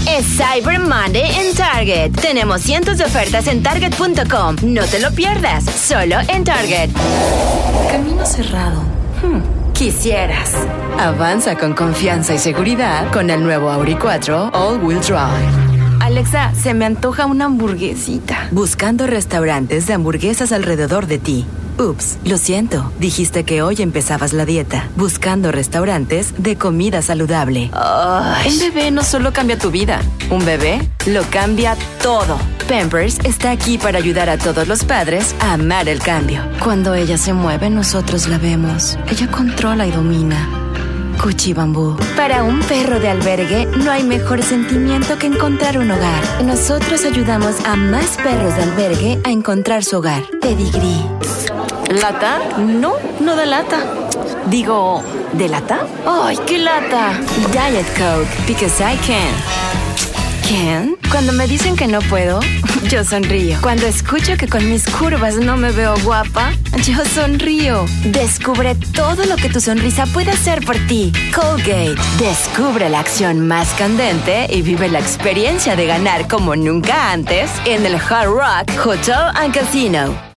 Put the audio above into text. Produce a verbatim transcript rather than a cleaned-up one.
Es Cyber Monday en Target. Tenemos cientos de ofertas en target punto com. No te lo pierdas, solo en Target. Camino cerrado. Hmm, quisieras. Avanza con confianza y seguridad con el nuevo Audi cuatro All-Wheel Drive. Alexa, se me antoja una hamburguesita. Buscando restaurantes de hamburguesas alrededor de ti. Ups, lo siento. Dijiste que hoy empezabas la dieta. Buscando restaurantes de comida saludable. Ay. Un bebé no solo cambia tu vida. Un bebé lo cambia todo. Pampers está aquí para ayudar a todos los padres a amar el cambio. Cuando ella se mueve, nosotros la vemos. Ella controla y domina. Cuchi Bambú. Para un perro de albergue no hay mejor sentimiento que encontrar un hogar. Nosotros ayudamos a más perros de albergue a encontrar su hogar. Pedigrí. ¿Lata? No, no de lata. Digo, ¿de lata? ¡Ay, qué lata! Diet Coke, because I can. ¿Can? Cuando me dicen que no puedo, yo sonrío. Cuando escucho que con mis curvas no me veo guapa, yo sonrío. Descubre todo lo que tu sonrisa puede hacer por ti. Colgate. Descubre la acción más candente y vive la experiencia de ganar como nunca antes en el Hard Rock Hotel and Casino.